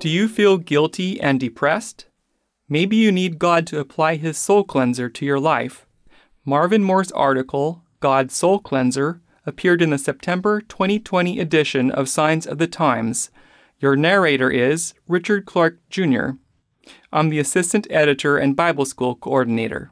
Do you feel guilty and depressed? Maybe you need God to apply His soul cleanser to your life. Marvin Moore's article, God's Soul Cleanser, appeared in the September 2020 edition of Signs of the Times. Your narrator is Richard Clark, Jr. I'm the assistant editor and Bible school coordinator.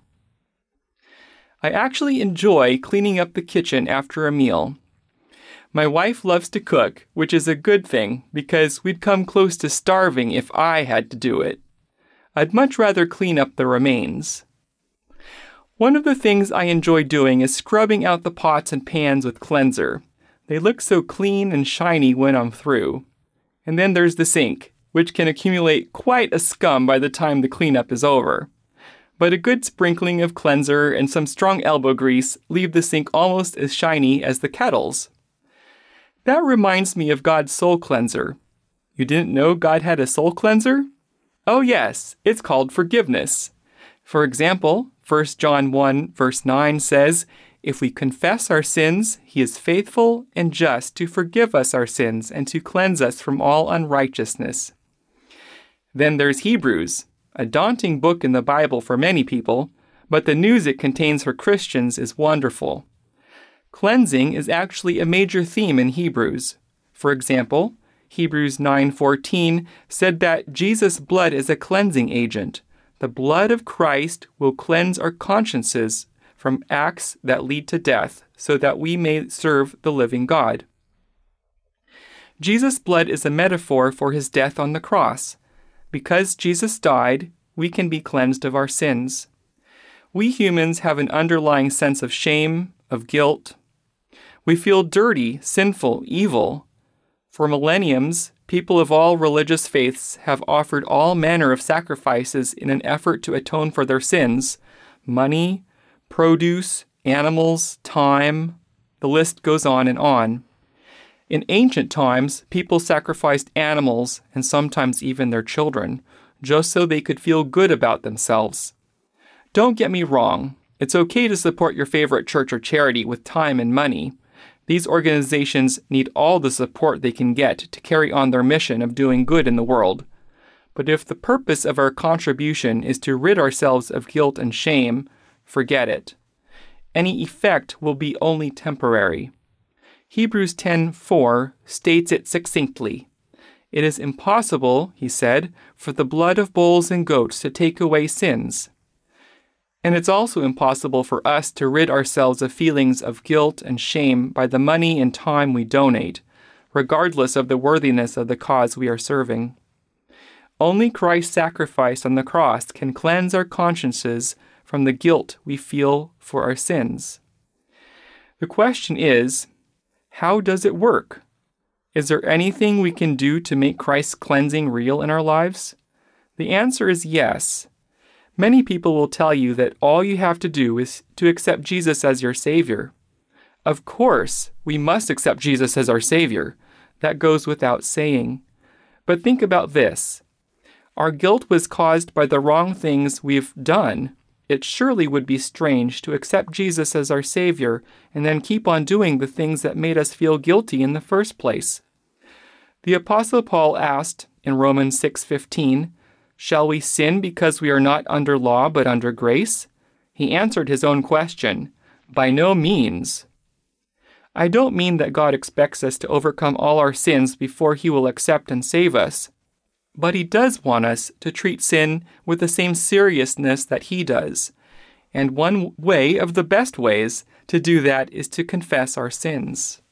I actually enjoy cleaning up the kitchen after a meal. My wife loves to cook, which is a good thing because we'd come close to starving if I had to do it. I'd much rather clean up the remains. One of the things I enjoy doing is scrubbing out the pots and pans with cleanser. They look so clean and shiny when I'm through. And then there's the sink, which can accumulate quite a scum by the time the cleanup is over. But a good sprinkling of cleanser and some strong elbow grease leave the sink almost as shiny as the kettles. That reminds me of God's soul cleanser. You didn't know God had a soul cleanser? Oh yes, it's called forgiveness. For example, 1 John 1 verse 9 says, "If we confess our sins, He is faithful and just to forgive us our sins and to cleanse us from all unrighteousness." Then there's Hebrews, a daunting book in the Bible for many people, but the news it contains for Christians is wonderful. Cleansing is actually a major theme in Hebrews. For example, Hebrews 9:14 said that Jesus' blood is a cleansing agent. The blood of Christ will cleanse our consciences from acts that lead to death, so that we may serve the living God. Jesus' blood is a metaphor for His death on the cross. Because Jesus died, we can be cleansed of our sins. We humans have an underlying sense of shame, of guilt. We feel dirty, sinful, evil. For millenniums, people of all religious faiths have offered all manner of sacrifices in an effort to atone for their sins. Money, produce, animals, time, the list goes on and on. In ancient times, people sacrificed animals and sometimes even their children, just so they could feel good about themselves. Don't get me wrong, it's okay to support your favorite church or charity with time and money. These organizations need all the support they can get to carry on their mission of doing good in the world. But if the purpose of our contribution is to rid ourselves of guilt and shame, forget it. Any effect will be only temporary. Hebrews 10:4 states it succinctly. "It is impossible," he said, "for the blood of bulls and goats to take away sins." And it's also impossible for us to rid ourselves of feelings of guilt and shame by the money and time we donate, regardless of the worthiness of the cause we are serving. Only Christ's sacrifice on the cross can cleanse our consciences from the guilt we feel for our sins. The question is, how does it work? Is there anything we can do to make Christ's cleansing real in our lives? The answer is yes. Many people will tell you that all you have to do is to accept Jesus as your Savior. Of course, we must accept Jesus as our Savior. That goes without saying. But think about this. Our guilt was caused by the wrong things we've done. It surely would be strange to accept Jesus as our Savior and then keep on doing the things that made us feel guilty in the first place. The Apostle Paul asked in Romans 6:15, "Shall we sin because we are not under law but under grace?" He answered his own question, "By no means." I don't mean that God expects us to overcome all our sins before He will accept and save us. But He does want us to treat sin with the same seriousness that He does. And one way of the best ways to do that is to confess our sins.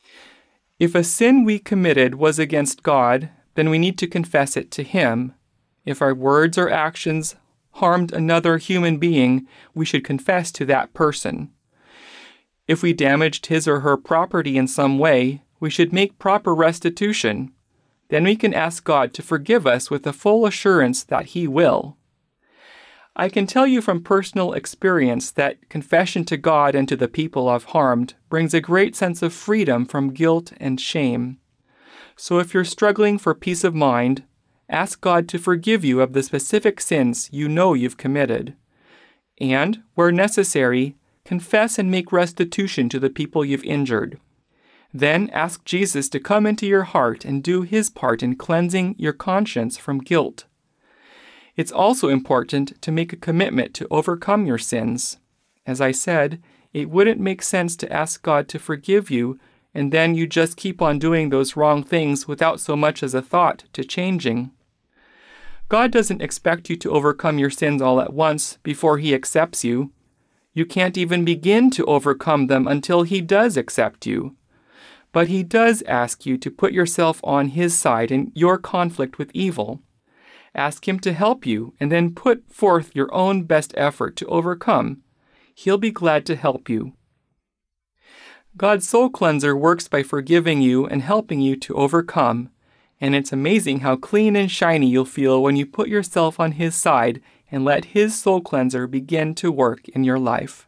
If a sin we committed was against God, then we need to confess it to Him. If our words or actions harmed another human being, we should confess to that person. If we damaged his or her property in some way, we should make proper restitution. Then we can ask God to forgive us with the full assurance that He will. I can tell you from personal experience that confession to God and to the people I've harmed brings a great sense of freedom from guilt and shame. So if you're struggling for peace of mind, ask God to forgive you of the specific sins you know you've committed. And, where necessary, confess and make restitution to the people you've injured. Then ask Jesus to come into your heart and do his part in cleansing your conscience from guilt. It's also important to make a commitment to overcome your sins. As I said, it wouldn't make sense to ask God to forgive you and then you just keep on doing those wrong things without so much as a thought to changing. God doesn't expect you to overcome your sins all at once before he accepts you. You can't even begin to overcome them until he does accept you. But he does ask you to put yourself on his side in your conflict with evil. Ask him to help you and then put forth your own best effort to overcome. He'll be glad to help you. God's soul cleanser works by forgiving you and helping you to overcome. And it's amazing how clean and shiny you'll feel when you put yourself on his side and let his soul cleanser begin to work in your life.